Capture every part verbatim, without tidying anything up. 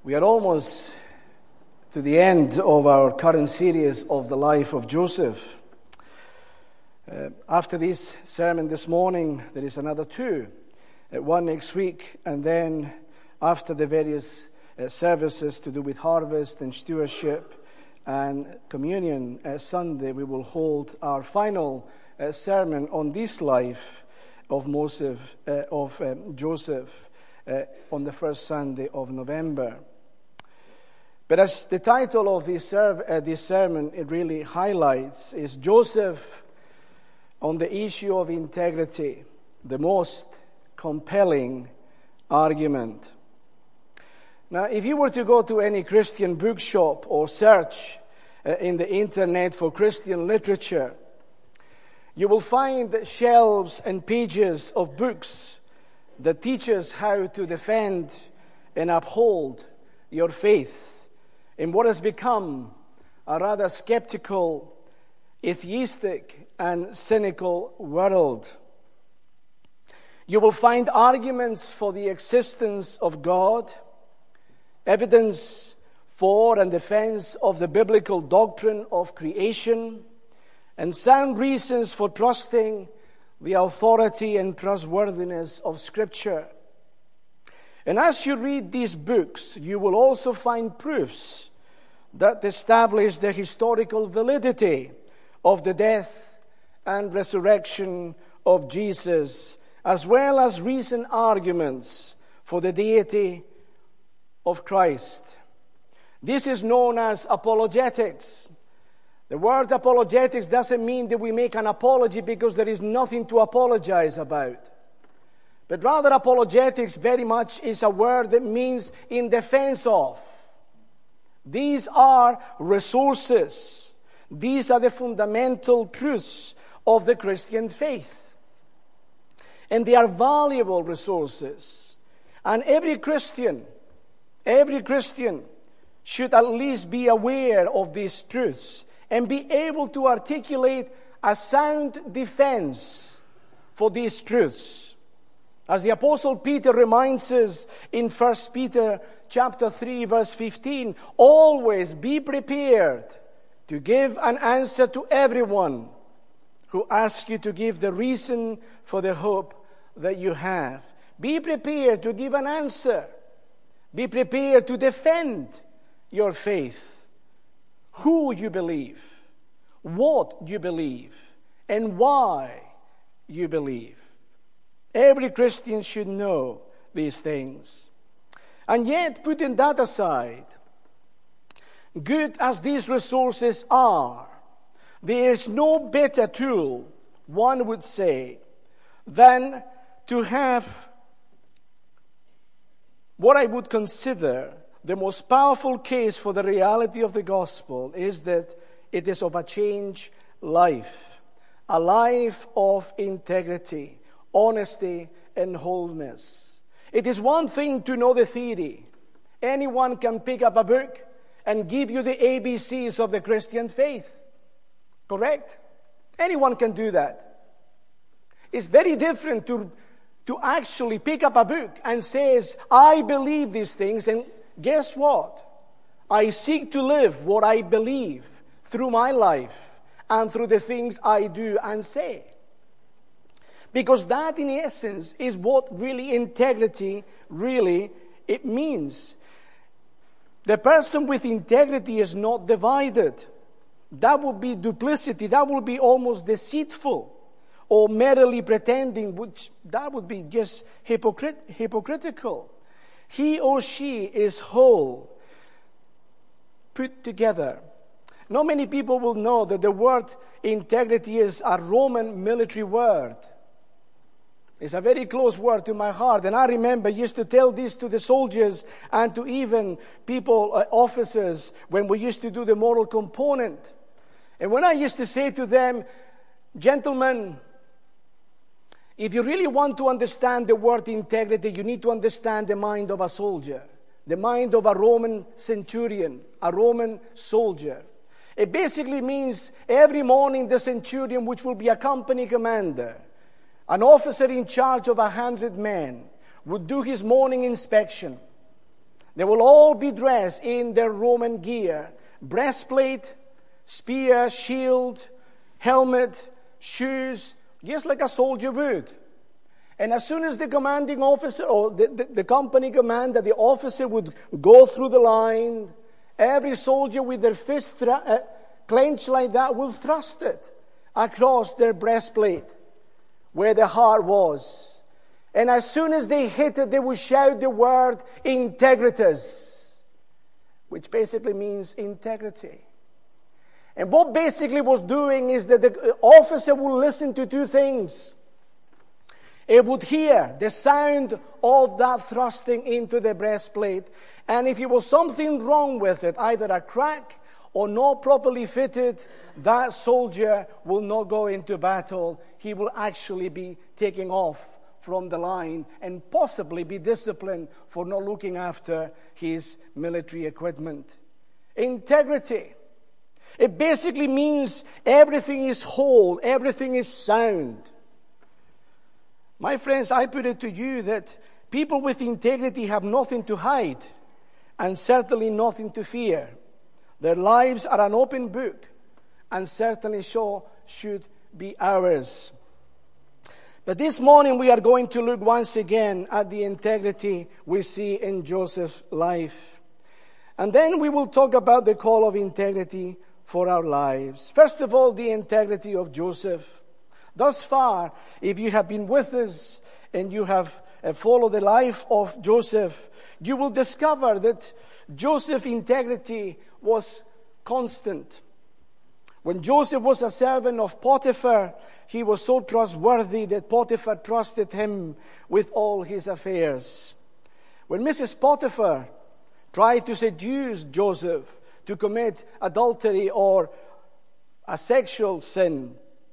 We are almost to the end of our current series of the life of Joseph. Uh, after this sermon this morning, there is another two. Uh, one next week, and then after the various uh, services to do with harvest and stewardship and communion uh, Sunday, we will hold our final uh, sermon on this life of Moses, uh, of um, Joseph uh, on the first Sunday of November. But as the title of this, serv- uh, this sermon it really highlights, is Joseph on the issue of integrity, the most compelling argument. Now, if you were to go to any Christian bookshop or search uh, in the internet for Christian literature, you will find shelves and pages of books that teach us how to defend and uphold your faith in what has become a rather skeptical, atheistic, and cynical world. You will find arguments for the existence of God, evidence for and defense of the biblical doctrine of creation, and sound reasons for trusting the authority and trustworthiness of Scripture. And as you read these books, you will also find proofs that establish the historical validity of the death and resurrection of Jesus, as well as recent arguments for the deity of Christ. This is known as apologetics. The word apologetics doesn't mean that we make an apology because there is nothing to apologize about. But rather, apologetics very much is a word that means in defense of. These are resources. These are the fundamental truths of the Christian faith. And they are valuable resources. And every Christian, every Christian should at least be aware of these truths and be able to articulate a sound defense for these truths. As the Apostle Peter reminds us in First Peter chapter three, verse fifteen, always be prepared to give an answer to everyone who asks you to give the reason for the hope that you have. Be prepared to give an answer. Be prepared to defend your faith, who you believe, what you believe, and why you believe. Every Christian should know these things. And yet, putting that aside, good as these resources are, there is no better tool, one would say, than to have what I would consider the most powerful case for the reality of the gospel is that it is of a changed life, a life of integrity, honesty, and wholeness. It is one thing to know the theory. Anyone can pick up a book and give you the A B Cs of the Christian faith. Correct? Anyone can do that. It's very different to, to actually pick up a book and says, I believe these things, and guess what? I seek to live what I believe through my life and through the things I do and say. Because that, in essence, is what really integrity really it means. The person with integrity is not divided. That would be duplicity. That would be almost deceitful or merely pretending, which that would be just hypocrit- hypocritical. He or she is whole, put together. Not many people will know that the word integrity is a Roman military word. It's a very close word to my heart. And I remember I used to tell this to the soldiers and to even people, uh, officers, when we used to do the moral component. And when I used to say to them, gentlemen, if you really want to understand the word integrity, you need to understand the mind of a soldier, the mind of a Roman centurion, a Roman soldier. It basically means every morning the centurion, which will be a company commander, an officer in charge of a hundred men, would do his morning inspection. They will all be dressed in their Roman gear. Breastplate, spear, shield, helmet, shoes, just like a soldier would. And as soon as the commanding officer, or the, the, the company commanded, the officer would go through the line, every soldier with their fist thr- uh, clenched like that will thrust it across their breastplate where the heart was. And as soon as they hit it, they would shout the word integritas, which basically means integrity. And what basically was doing is that the officer would listen to two things. It would hear the sound of that thrusting into the breastplate. And if there was something wrong with it, either a crack or not properly fitted, that soldier will not go into battle. He will actually be taken off from the line and possibly be disciplined for not looking after his military equipment. Integrity. It basically means everything is whole, everything is sound. My friends, I put it to you that people with integrity have nothing to hide and certainly nothing to fear. Their lives are an open book, and certainly so should be ours. But this morning we are going to look once again at the integrity we see in Joseph's life. And then we will talk about the call of integrity for our lives. First of all, the integrity of Joseph. Thus far, if you have been with us and you have followed the life of Joseph, you will discover that Joseph's integrity was constant. When Joseph was a servant of Potiphar, he was so trustworthy that Potiphar trusted him with all his affairs. When Missus Potiphar tried to seduce Joseph to commit adultery or a sexual sin,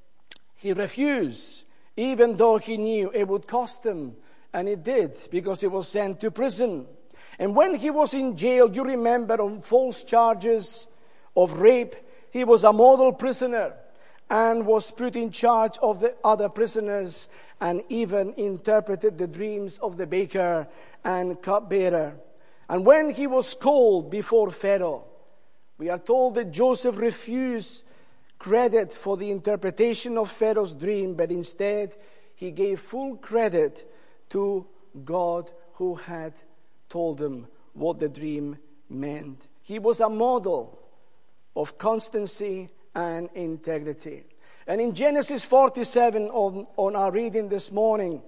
he refused, even though he knew it would cost him. And it did, because he was sent to prison. And when he was in jail, you remember, on false charges of rape, he was a model prisoner and was put in charge of the other prisoners and even interpreted the dreams of the baker and cupbearer. And when he was called before Pharaoh, we are told that Joseph refused credit for the interpretation of Pharaoh's dream, but instead he gave full credit to God who had told him what the dream meant. He was a model of constancy and integrity. And in Genesis forty-seven, on, on our reading this morning,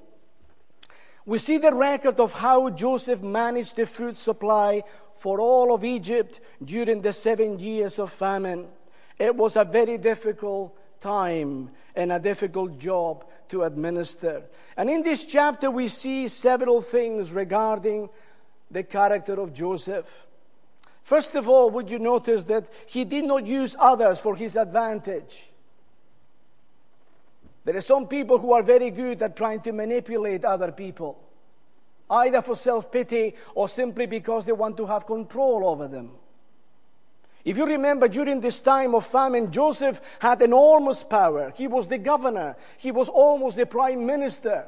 we see the record of how Joseph managed the food supply for all of Egypt during the seven years of famine. It was a very difficult time and a difficult job to administer. And in this chapter we see several things regarding the character of Joseph. First of all, would you notice that he did not use others for his advantage? There are some people who are very good at trying to manipulate other people, either for self-pity or simply because they want to have control over them. If you remember, during this time of famine, Joseph had enormous power. He was the governor. He was almost the prime minister.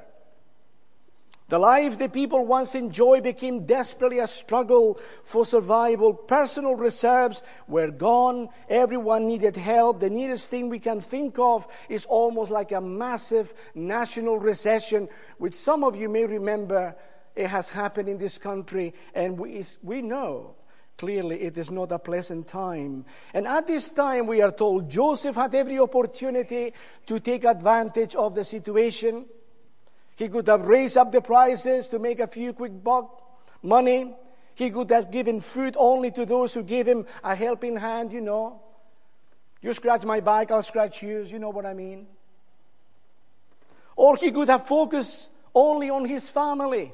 The life the people once enjoyed became desperately a struggle for survival. Personal reserves were gone. Everyone needed help. The nearest thing we can think of is almost like a massive national recession, which some of you may remember it has happened in this country. And we, we know clearly it is not a pleasant time. And at this time, we are told, Joseph had every opportunity to take advantage of the situation. He could have raised up the prices to make a few quick buck money. He could have given food only to those who gave him a helping hand, you know. You scratch my back, I'll scratch yours, you know what I mean. Or he could have focused only on his family.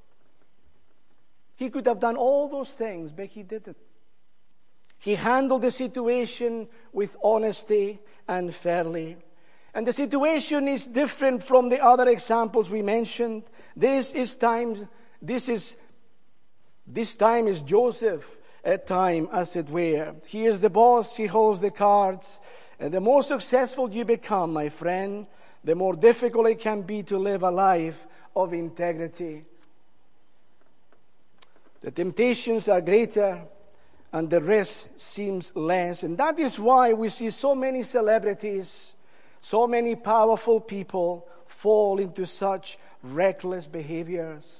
He could have done all those things, but he didn't. He handled the situation with honesty and fairly. And the situation is different from the other examples we mentioned. This is time, this is, this time is Joseph at time, as it were. He is the boss, he holds the cards. And the more successful you become, my friend, the more difficult it can be to live a life of integrity. The temptations are greater and the risk seems less. And that is why we see so many celebrities, so many powerful people fall into such reckless behaviors.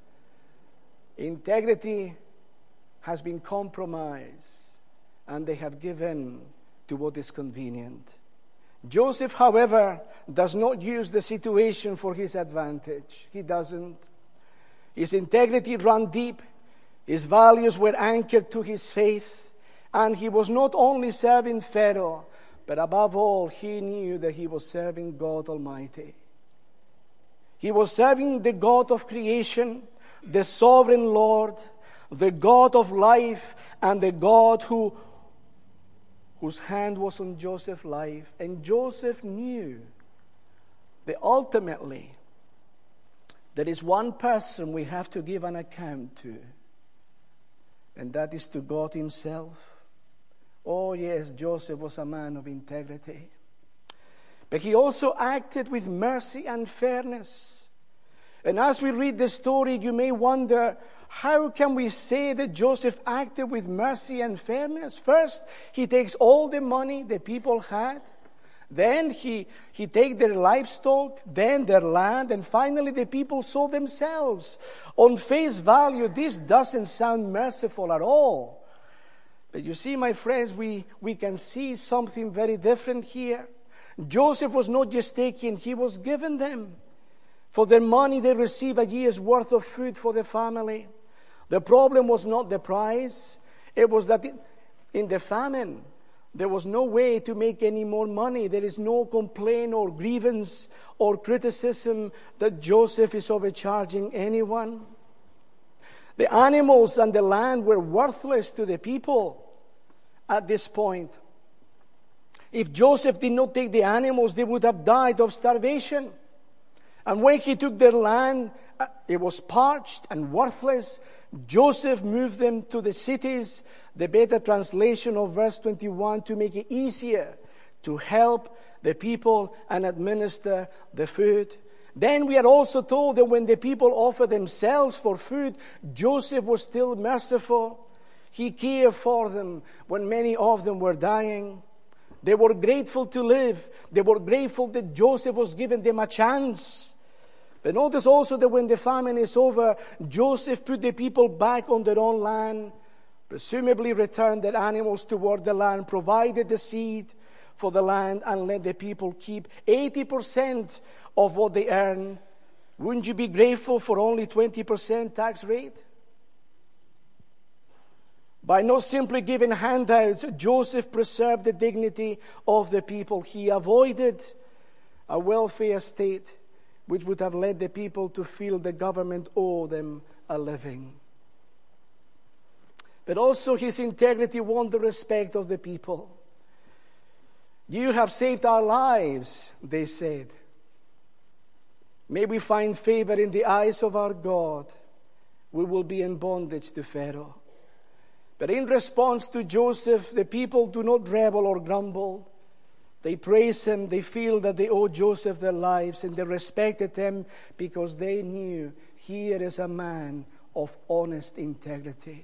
Integrity has been compromised and they have given to what is convenient. Joseph, however, does not use the situation for his advantage. He doesn't. His integrity ran deep. His values were anchored to his faith. And he was not only serving Pharaoh, but above all, he knew that he was serving God Almighty. He was serving the God of creation, the sovereign Lord, the God of life, and the God who, whose hand was on Joseph's life. And Joseph knew that ultimately there is one person we have to give an account to, and that is to God himself. Oh yes, Joseph was a man of integrity. But he also acted with mercy and fairness. And as we read the story, you may wonder, how can we say that Joseph acted with mercy and fairness? First, he takes all the money the people had. Then he, he takes their livestock, then their land, and finally the people saw themselves. On face value, this doesn't sound merciful at all. But you see, my friends, we, we can see something very different here. Joseph was not just taking, he was giving them. For their money, they received a year's worth of food for the family. The problem was not the price. It was that in the famine, there was no way to make any more money. There is no complaint or grievance or criticism that Joseph is overcharging anyone. The animals and the land were worthless to the people at this point. If Joseph did not take the animals, they would have died of starvation. And when he took their land, it was parched and worthless. Joseph moved them to the cities. The better translation of verse twenty-one, to make it easier to help the people and administer the food. Then we are also told that when the people offered themselves for food, Joseph was still merciful. He cared for them when many of them were dying. They were grateful to live. They were grateful that Joseph was giving them a chance. But notice also that when the famine is over, Joseph put the people back on their own land, presumably returned their animals toward the land, provided the seed for the land, and let the people keep eighty percent of what they earn. Wouldn't you be grateful for only twenty percent tax rate? By not simply giving handouts, Joseph preserved the dignity of the people. He avoided a welfare state which would have led the people to feel the government owed them a living. But also his integrity won the respect of the people. You have saved our lives, they said. May we find favor in the eyes of our God. We will be in bondage to Pharaoh. But in response to Joseph, the people do not rebel or grumble. They praise him. They feel that they owe Joseph their lives, and they respected him because they knew here is a man of honest integrity.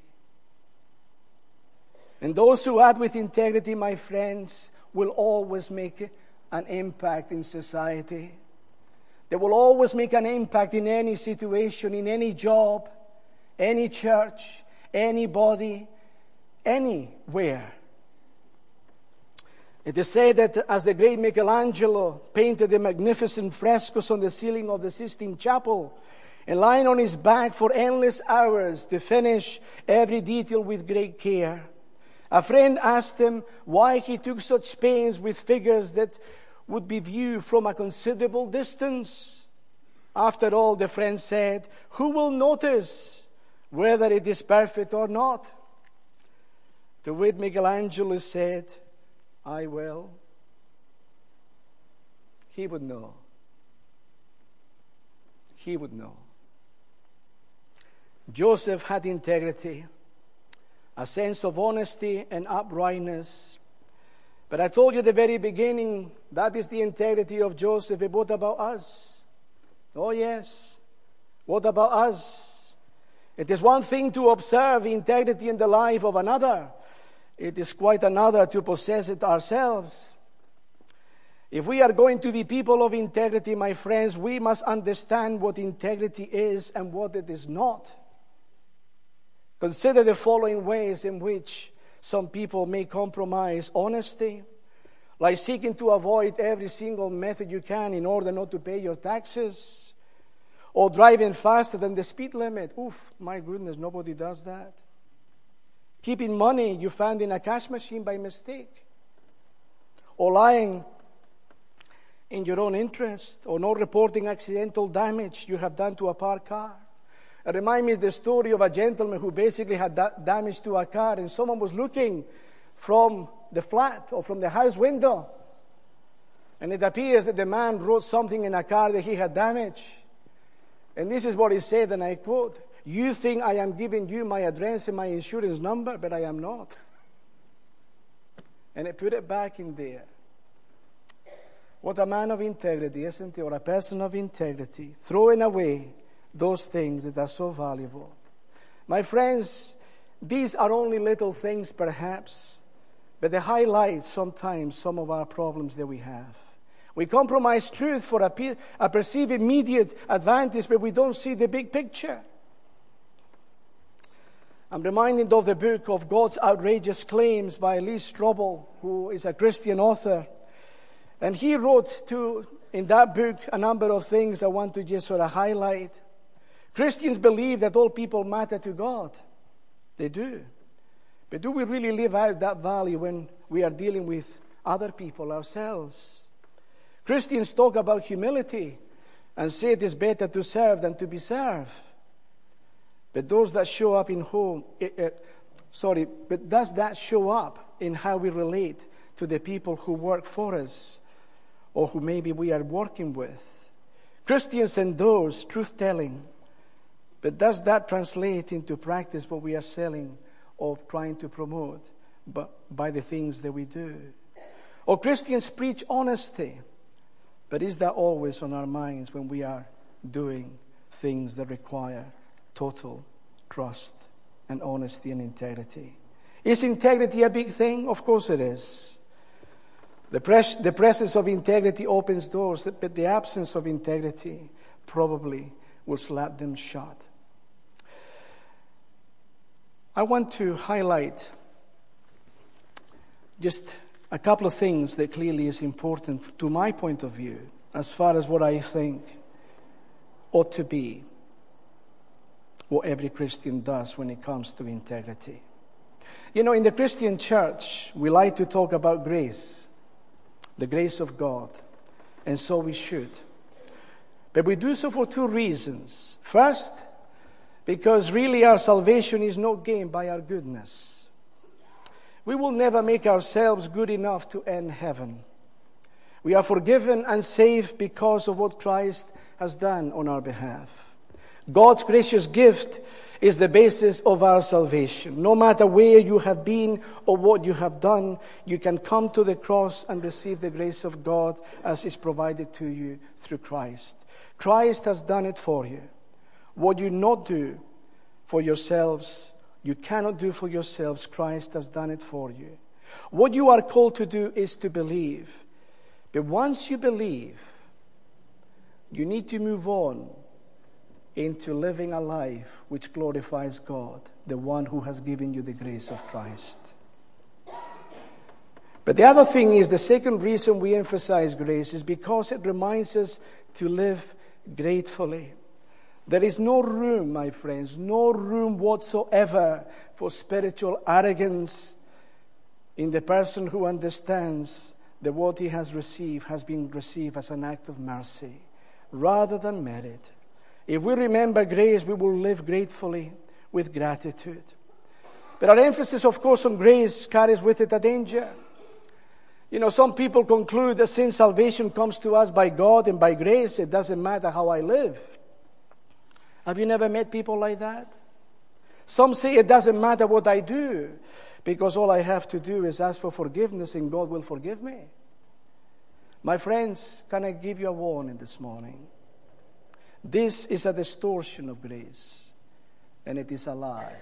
And those who act with integrity, my friends, will always make an impact in society. They will always make an impact in any situation, in any job, any church, anybody, anywhere. It is said that as the great Michelangelo painted the magnificent frescoes on the ceiling of the Sistine Chapel, and lying on his back for endless hours to finish every detail with great care, a friend asked him why he took such pains with figures that would be viewed from a considerable distance. After all, the friend said, who will notice whether it is perfect or not? To which Michelangelo said, I will. He would know. He would know. Joseph had integrity, a sense of honesty and uprightness. But I told you at the very beginning, that is the integrity of Joseph. What about us? Oh yes. What about us? It is one thing to observe integrity in the life of another. It is quite another to possess it ourselves. If we are going to be people of integrity, my friends, we must understand what integrity is and what it is not. Consider the following ways in which some people may compromise honesty, like seeking to avoid every single method you can in order not to pay your taxes, or driving faster than the speed limit. Oof, my goodness, nobody does that. Keeping money you found in a cash machine by mistake, or lying in your own interest, or not reporting accidental damage you have done to a parked car. It reminds me of the story of a gentleman who basically had da- damage to a car, and someone was looking from the flat or from the house window, and it appears that the man wrote something in a car that he had damaged. And this is what he said, and I quote, "You think I am giving you my address and my insurance number, but I am not." And I put it back in there. What a man of integrity, isn't he? Or a person of integrity, throwing away those things that are so valuable. My friends, these are only little things perhaps, but they highlight sometimes some of our problems that we have. We compromise truth for a, pe- a perceived immediate advantage, but we don't see the big picture. I'm reminded of the book of God's Outrageous Claims by Lee Strobel, who is a Christian author. And he wrote to, in that book, a number of things I want to just sort of highlight. Christians believe that all people matter to God. They do. But do we really live out that value when we are dealing with other people ourselves? Christians talk about humility and say it is better to serve than to be served. But those that show up in home, uh, uh, sorry, but does that show up in how we relate to the people who work for us or who maybe we are working with? Christians endorse truth-telling, but does that translate into practice what we are selling or trying to promote but by the things that we do? Or Christians preach honesty, but is that always on our minds when we are doing things that require total trust and honesty and integrity? Is integrity a big thing? Of course it is. The, pres- the presence of integrity opens doors, but the absence of integrity probably will slap them shut. I want to highlight just a couple of things that clearly is important to my point of view as far as what I think ought to be what every Christian does when it comes to integrity. You know, in the Christian church, we like to talk about grace, the grace of God, and so we should. But we do so for two reasons. First, because really our salvation is not gained by our goodness. We will never make ourselves good enough to earn heaven. We are forgiven and saved because of what Christ has done on our behalf. God's gracious gift is the basis of our salvation. No matter where you have been or what you have done, you can come to the cross and receive the grace of God as is provided to you through Christ. Christ has done it for you. What you not do for yourselves, you cannot do for yourselves. Christ has done it for you. What you are called to do is to believe. But once you believe, you need to move on into living a life which glorifies God, the one who has given you the grace of Christ. But the other thing is, the second reason we emphasize grace is because it reminds us to live gratefully. There is no room, my friends, no room whatsoever for spiritual arrogance in the person who understands that what he has received has been received as an act of mercy rather than merit. If we remember grace, we will live gratefully with gratitude. But our emphasis, of course, on grace carries with it a danger. You know, some people conclude that since salvation comes to us by God and by grace, it doesn't matter how I live. Have you never met people like that? Some say it doesn't matter what I do because all I have to do is ask for forgiveness and God will forgive me. My friends, can I give you a warning this morning? This is a distortion of grace. and it is a lie.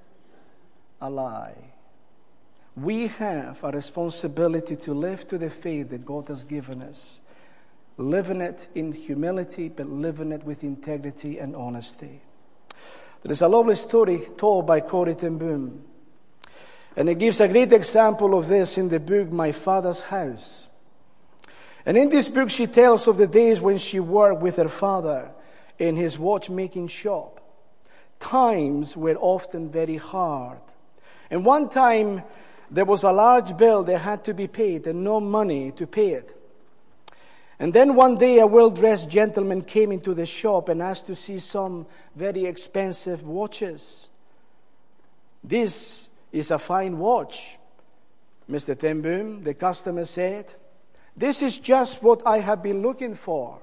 A lie. We have a responsibility to live to the faith that God has given us. Living it in humility, but living it with integrity and honesty. There is a lovely story told by Corrie ten Boom. And it gives a great example of this in the book, My Father's House. And in this book, she tells of the days when she worked with her father in his watchmaking shop. Times were often very hard. And one time, there was a large bill that had to be paid and no money to pay it. And then one day, a well-dressed gentleman came into the shop and asked to see some very expensive watches. This is a fine watch, Mister ten Boom, the customer said. This is just what I have been looking for.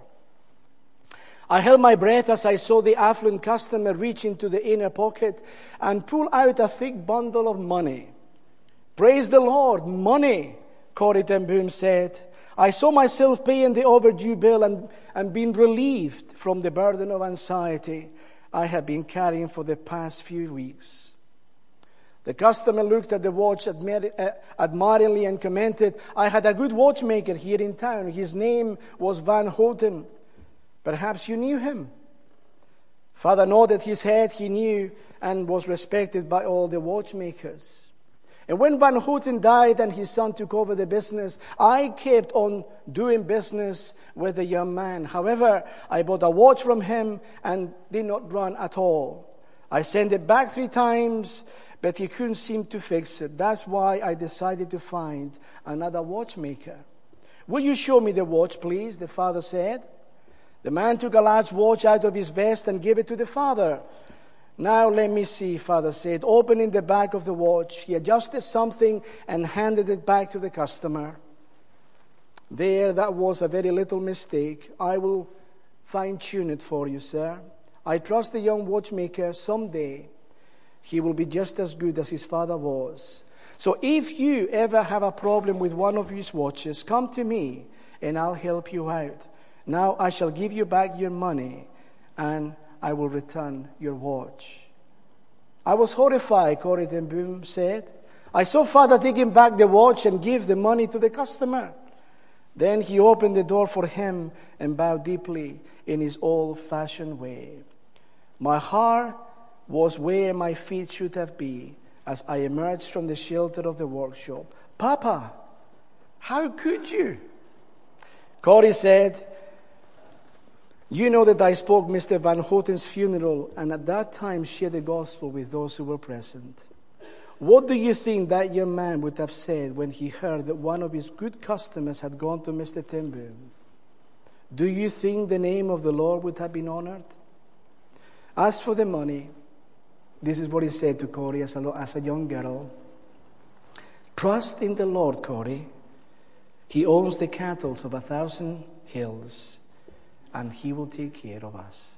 I held my breath as I saw the affluent customer reach into the inner pocket and pull out a thick bundle of money. Praise the Lord, money, Corrie ten Boom said. I saw myself paying the overdue bill and, and being relieved from the burden of anxiety I had been carrying for the past few weeks. The customer looked at the watch admir- uh, admiringly and commented, I had a good watchmaker here in town. His name was Van Houten. Perhaps you knew him. Father nodded his head. He knew and was respected by all the watchmakers. And when Van Houten died and his son took over the business, I kept on doing business with the young man. However, I bought a watch from him and did not run at all. I sent it back three times, but he couldn't seem to fix it. That's why I decided to find another watchmaker. Will you show me the watch, please? The father said. The man took a large watch out of his vest and gave it to the father. Now let me see, father said, opening the back of the watch. He adjusted something and handed it back to the customer. There, that was a very little mistake. I will fine-tune it for you, sir. I trust the young watchmaker someday he will be just as good as his father was. So if you ever have a problem with one of his watches, come to me and I'll help you out. Now I shall give you back your money and I will return your watch. I was horrified, Corrie ten Boom said. I saw father taking back the watch and give the money to the customer. Then he opened the door for him and bowed deeply in his old-fashioned way. My heart was where my feet should have been as I emerged from the shelter of the workshop. Papa, how could you? Corrie said, you know that I spoke Mister Van Houten's funeral and at that time shared the gospel with those who were present. What do you think that young man would have said when he heard that one of his good customers had gone to Mister ten Boom? Do you think the name of the Lord would have been honored? As for the money, this is what he said to Corrie as a, as a young girl. Trust in the Lord, Corrie. He owns the cattle of a thousand hills, and he will take care of us.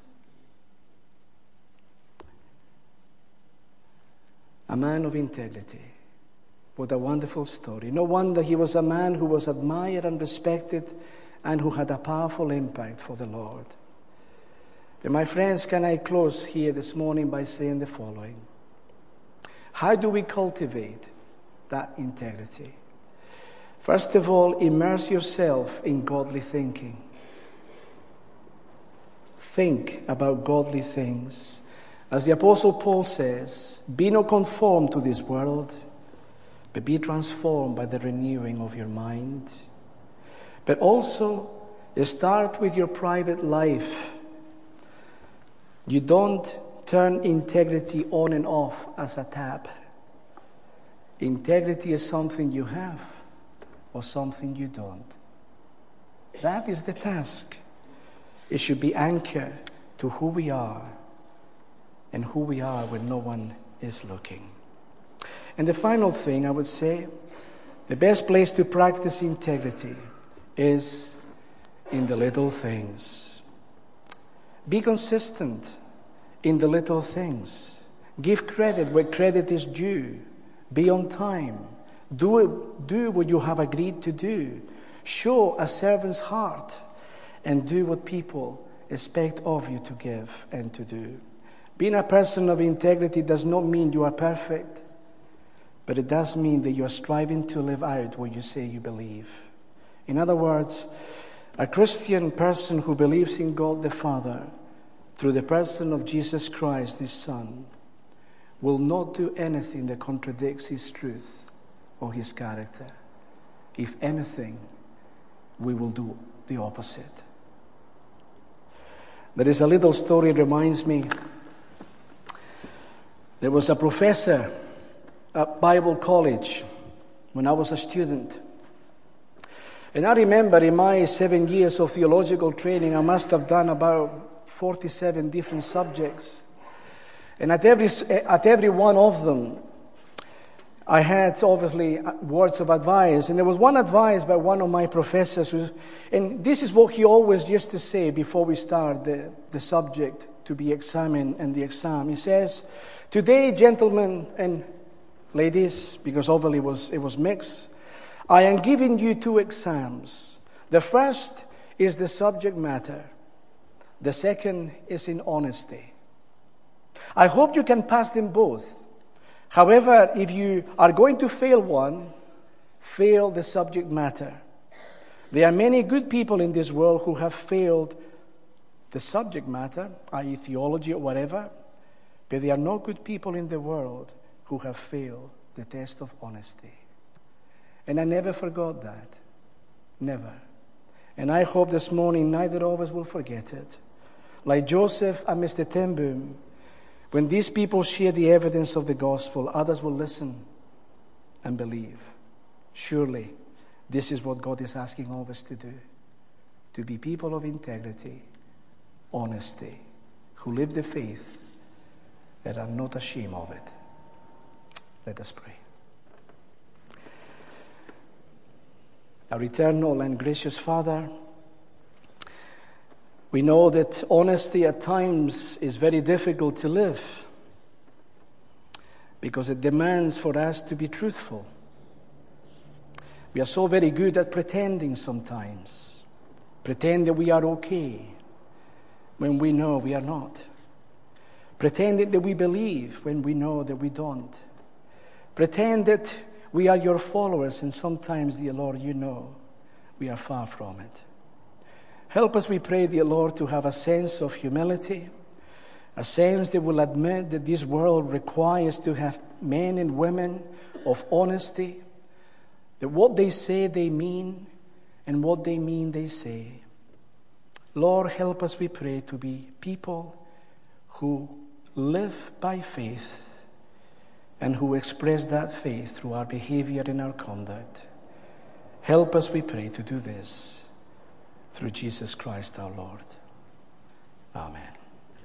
A man of integrity. What a wonderful story. No wonder he was a man who was admired and respected and who had a powerful impact for the Lord. And my friends, can I close here this morning by saying the following? How do we cultivate that integrity? First of all, immerse yourself in godly thinking. Think about godly things. As the Apostle Paul says, be not conformed to this world, but be transformed by the renewing of your mind. But also, start with your private life. You don't turn integrity on and off as a tap. Integrity is something you have or something you don't. That is the task. It should be anchored to who we are and who we are when no one is looking. And the final thing I would say, the best place to practice integrity is in the little things. Be consistent in the little things. Give credit where credit is due. Be on time. Do, it, do what you have agreed to do. Show a servant's heart and do what people expect of you to give and to do. Being a person of integrity does not mean you are perfect, but it does mean that you are striving to live out what you say you believe. In other words, a Christian person who believes in God the Father through the person of Jesus Christ, His Son, will not do anything that contradicts His truth or His character. If anything, we will do the opposite. There is a little story that reminds me. There was a professor at Bible college when I was a student. And I remember in my seven years of theological training, I must have done about forty-seven different subjects. And at every, at every one of them, I had, obviously, words of advice. And there was one advice by one of my professors, who, and this is what he always used to say before we start the, the subject to be examined and the exam. He says, "Today, gentlemen and ladies," because obviously it was, it was mixed, "I am giving you two exams. The first is the subject matter. The second is in honesty. I hope you can pass them both. However, if you are going to fail one, fail the subject matter. There are many good people in this world who have failed the subject matter, that is theology or whatever, but there are no good people in the world who have failed the test of honesty." And I never forgot that. Never. And I hope this morning neither of us will forget it. Like Joseph and Mister ten Boom, when these people share the evidence of the gospel, others will listen and believe. Surely, this is what God is asking of us to do. To be people of integrity, honesty, who live the faith that are not ashamed of it. Let us pray. Our eternal and gracious Father, we know that honesty at times is very difficult to live because it demands for us to be truthful. We are so very good at pretending sometimes. Pretend that we are okay when we know we are not. Pretending that we believe when we know that we don't. Pretend that we are your followers, and sometimes, dear Lord, you know we are far from it. Help us, we pray, dear Lord, to have a sense of humility, a sense that will admit that this world requires to have men and women of honesty, that what they say they mean, and what they mean they say. Lord, help us, we pray, to be people who live by faith and who express that faith through our behavior and our conduct. Help us, we pray, to do this through Jesus Christ our Lord. Amen.